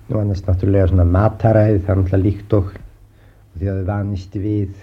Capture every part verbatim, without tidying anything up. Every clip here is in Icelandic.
Nú annars náttúrulega svona mataræði, það er náttúrulega líkt og, og því að þau vanist við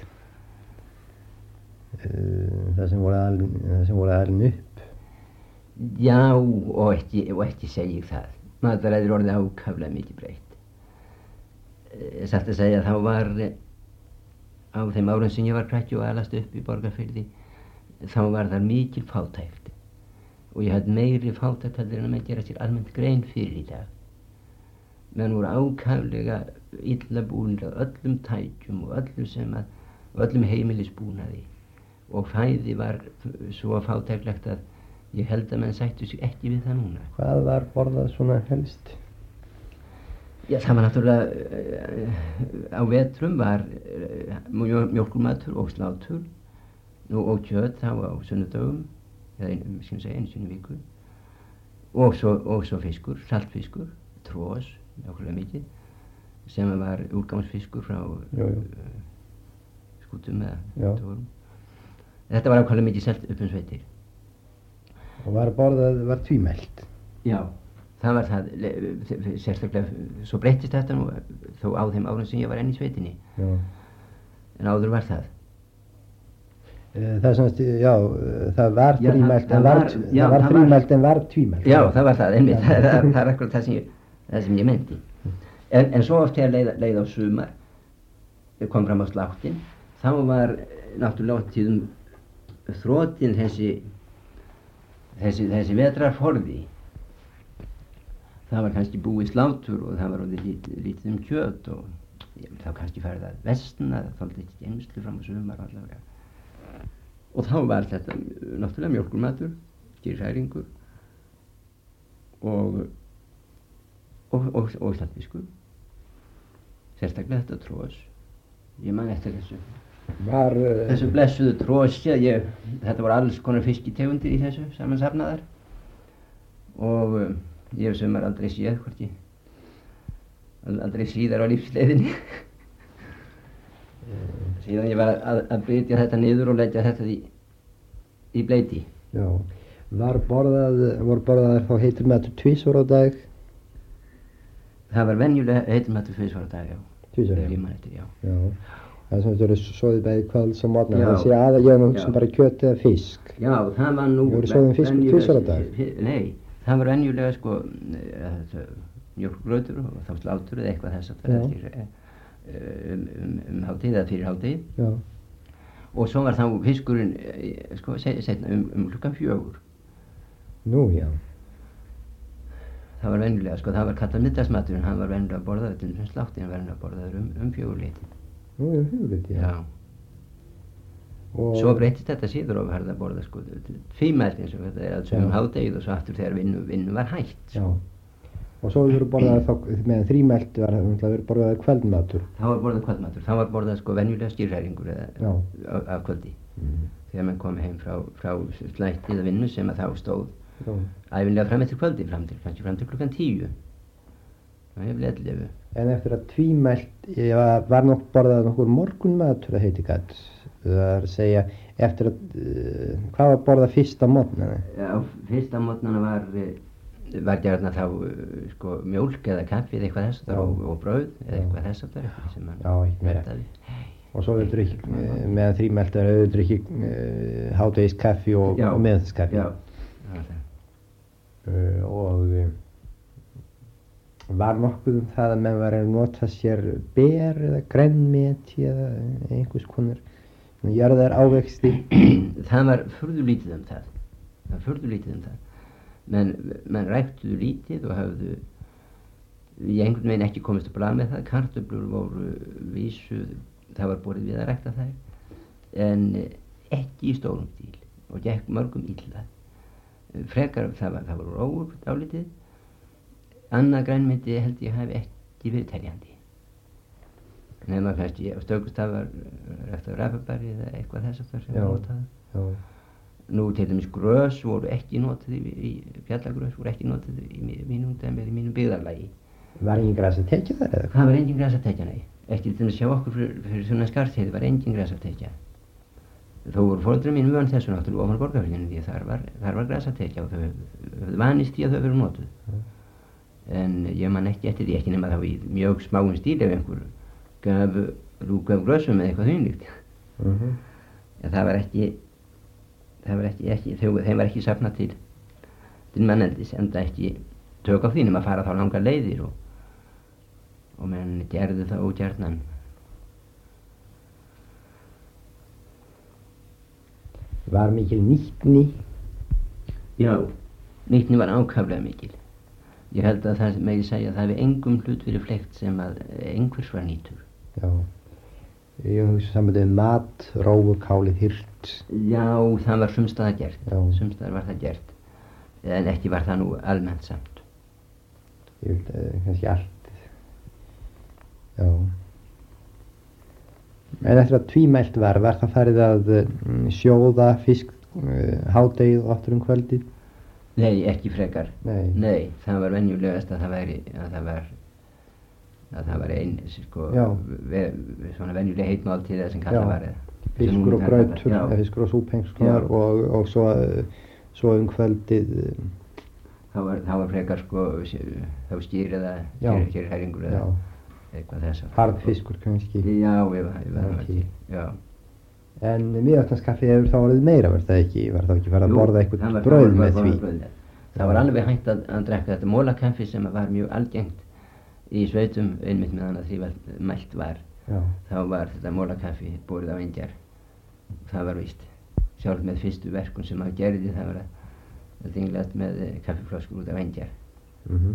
uh, það sem voru alin, það sem voru alin upp. Já, og ekki, og ekki segi ég það. Mataræði er orðið ákaflega mikið breytt. Uh, satt að segja þá var á þeim árum sem ég var krakki og alast upp í Borgarfirði, þá var þar mikil fátækt og ég hafði meiri fátækt heldur en að menn gera sér almennt grein fyrir í dag. Menn voru ákaflega illa búnir að öllum tækjum og öllum sem að, öllum heimilisbúnaði og fæði var svo fátæklegt að ég held að menn sættu sig ekki við það núna. Hvað var borðað svona helst? Já, það var náttúrulega, á vetrum var mjólkurmatur og slátur og kjöt þá á sunnudögum, eða einu, við skulum segja einu sinni í viku, og svo, og svo fiskur, saltfiskur, tros, nákvæmlega mikið, sem var úrgangsfiskur frá jú, jú. Uh, skútum eða tórum. Þetta var ákvæmlega mikið selt upp um sveitir. Og var borðað, var tvímælt? Já, það var það, sérstaklega, svo breyttist þetta nú, þó á þeim árum sem ég var enn í sveitinni. Já. En áður var það. Það er svona, já, það var þrímælt en var, já, það var þrímælt en var tvímælt. Já, það var það, einmitt, það, það, það er akkurat það sem ég, það sem ég meinti. En, en svo oft þegar leið, leið á sumar, kom fram á sláttin, þá var náttúrulega tíðum þrótin þessi, þessi, þessi vetrarforði. Það var kannski búið slátur og það var orðið lítið, lítið um kjöt og ég, þá kannski farið að versna, það þoldi ekki geymslu fram á sumar allavega. Og þá var þetta náttúrulega mjólkurmatur, skyrsæringur og og, og, og saltfiskur. Sérstaklega þetta tros. Ég man eftir þessu. Var, uh, þessu blessuðu trosi, ég, þetta voru alls konar fiskitegundir í þessu samansafnaðar. Og uh, ég hef sumar aldrei séð hvort ég, aldrei síðar á lífsleiðinni. Síðan ég var að, að brytja þetta niður og leggja þetta í, í bleyti. Já, var borðað, voru borðað þá heitur matur tvisvar á dag? Það var venjulega heitur matur tvisvar á dag, já. Tvisvar, já. Eftir, já. Já. Það er svona að þú eru svoðið bæði kvölds og morgnar, það sé að ég nú sem bara kjöt eða fisk. Já, það var nú... Þú voru svoðið fisk tvisvar á dag? Nei, það var venjulega sko, mjólkurgrautur og þá slátur eða eitthvað þess að það eftir... um, um, um hátíð eða fyrir hátíð og svo var þá fiskurinn sko setna um, um klukkan fjögur. Nú já. Það var venjulega sko, það var kallað middagsmaturinn, hann var venjulega borðaður til þess sláttinn, hann var venjulega borðaður um, um fjögurleiti. Nú um fjögurleiti, já. Já. Og svo breytist þetta síður og verða að borða sko tvímælt eins og þetta er að um hádegið og svo aftur þegar vinnu, vinnu var hætt. Já. Og svo hefur borðað þá, meðan þrímælt var það verið borðað kvöldmatur. Það var borðað kvöldmatur, það var borðað sko venjulega skýrhæringur eða af kvöldi. Mm. Þegar mann kom heim frá, frá slætti eða vinnu sem að þá stóð Já. Ævinlega fram eftir kvöldi, fram til, kannski fram til klukkan tíu. Það hefur ellefu. En eftir að tvímælt, var, var nokk borðað nokkur morgunmatur að heiti gætt. Það er að segja, eftir að, uh, hvað var borðað fyrsta morgnana? Já, fyrsta morgnana var... var gjarna þá sko mjólk eða kaffi eða eitthvað þess og, og brauð eða eitthvað þess að það sem hann mentaði. Og svo auðvitað ekki, meðan þrímælt er auðvitað ekki uh, hádegis kaffi og, og meðskaffi. Já, það var það. Uh, og uh, var nokkuð um það að menn var að nota sér ber eða grænmeti eða einhvers konar jarðar ávexti? Það var furðulítið um það. Það var furðulítið um það. menn, menn ræktuðu lítið og hafðu í einhvern veginn ekki komist upp á lag með það. Kartöflur voru vísu, það var borið við að rækta þær en ekki í stórum stíl og gekk mörgum illa. Frekar það var, það var róur dálítið. Annað grænmeti held ég hafi ekki verið teljandi. Nefna kannski á stökustaf var ræktað rabarbari eða eitthvað þess aftar sem var notað. Nú til dæmis grös voru ekki notið í, í fjallagrös voru ekki notið í mínum dæmi eða í mínum byggðarlagi. Var engin gras að tekja þar eða? Það var engin gras að tekja, nei. Ekki til dæmis sjá okkur fyrir, fyrir svona Skarðsheiði var engin gras að tekja. Þó voru foreldrar mín vön þessu náttúrulega ofan Borgarfirðinum því þar var, þar var gras að tekja og þau höfðu vanist því að þau veru notuð. en ég man ekki eftir því, ekki nema þá í mjög smáum stíl ef einhver gaf lúku af grössum eða eitthvað þvílíkt. Uh -huh. En það var ekki það var ekki, ekki þeim var ekki safnað til til manneldis, enda ekki tök á því nema að fara þá langar leiðir og og menn gerðu það ógjarnan. Var mikil nýtni? Já, nýtni var ákaflega mikil. Ég held að það megi segja að það hefði engum hlut verið fleygt sem að einhvers var nýtur. Já, ég hugsa sambandið um mat, rófur, kálið, hirt. Já, það var sumstaðar gert, Já. sumstaðar var það gert, en ekki var það nú almennt samt. Ég vil uh, kannski allt. Já. En eftir að tvímælt var, var það farið að uh, sjóða fisk uh, hádegið og aftur um kvöldið? Nei, ekki frekar. Nei. Nei, það var venjulegast að það væri, að það var, að það var ein, sko, ve, svona venjuleg heitmáltíð eða sem kallað var eða. Fiskur og grautur, eða fiskur og súpenskonar og, og svo, svo um kvöldið. Það var, það var frekar, sko, þá skýr eða skýrhæringur eða eitthvað þess að. Harðfiskur kannski. Já, ég var, ég var ekki, já. En miðaftanskaffi hefur þá orðið meira, var það ekki? Var það ekki farið að borða eitthvað brauð með því? Brauð. Það var alveg hægt að, að drekka þetta mólakaffi sem var mjög algengt í sveitum einmitt meðan að því mælt var. Já. Þá var þetta mólakaffi borið á engjar. Það var víst sjálf með fyrstu verkun sem maður gerði, það var að dinglat með kaffiflöskur út á engjar. Mm -hmm.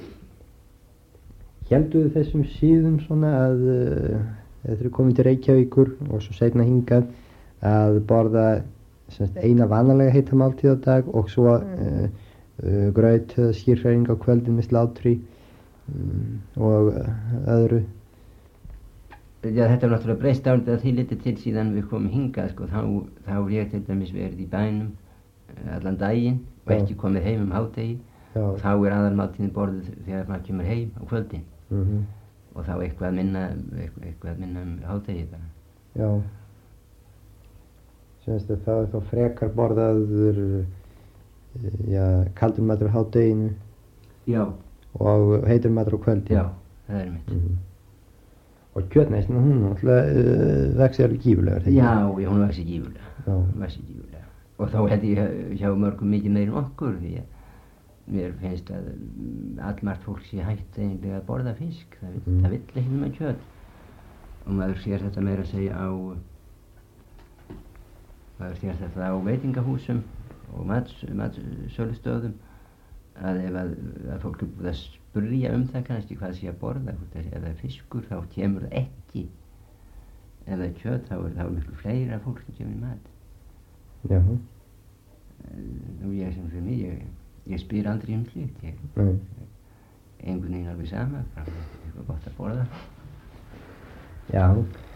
Hélduðu þessum síðum svona að uh, þeir eru komin til Reykjavíkur og svo seinna hingað að borða semst, eina vanalega heita máltíð á dag og svo uh, uh, graut eða skýrhræring á kvöldin með slátri um, og uh, öðru? Já, þetta var náttúrulega breyst álítið að því litið til síðan við komum hingað, sko, þá, þá er ég til dæmis verið í bænum allan daginn og ekki komið heim um hádegi og þá er aðalmáltíðin borðið þegar maður kemur heim á kvöldin. Mm -hmm. Og þá eitthvað minna, eitthvað, eitthvað minna um hádegi bara. Já. Semst að það er þá frekar borðaður, já, kaldur matur á hádeginu. Já. Og heitur matur á kvöldinu. Já, það er mitt. Mm -hmm. Og kjötneyslan, hún náttúrulega uh, vex alveg gífurlega, þegar? Já, já, hún vex gífurlega. Já. Hún vex gífurlega. Og þá held ég hjá mörgum mikið meir en okkur, því að mér finnst að allmargt fólk sé hægt eiginlega að borða fisk. Það vill, mm. það vill ekki með kjöt. Og maður sér þetta meira að segja á, maður sér þetta á veitingahúsum og matsölustöðum, að ef að, að fólk er búið að spurja um það kannski hvað sé að borða, ef það er fiskur þá kemur það ekki. Ef það er kjöt þá er það miklu fleira fólk sem kemur í mat. Já. Nú ég sem fyrir mig, ég, ég spyr aldrei um slíkt, ég Nei. einhvern veginn alveg sama, bara eitthvað gott að borða. Já.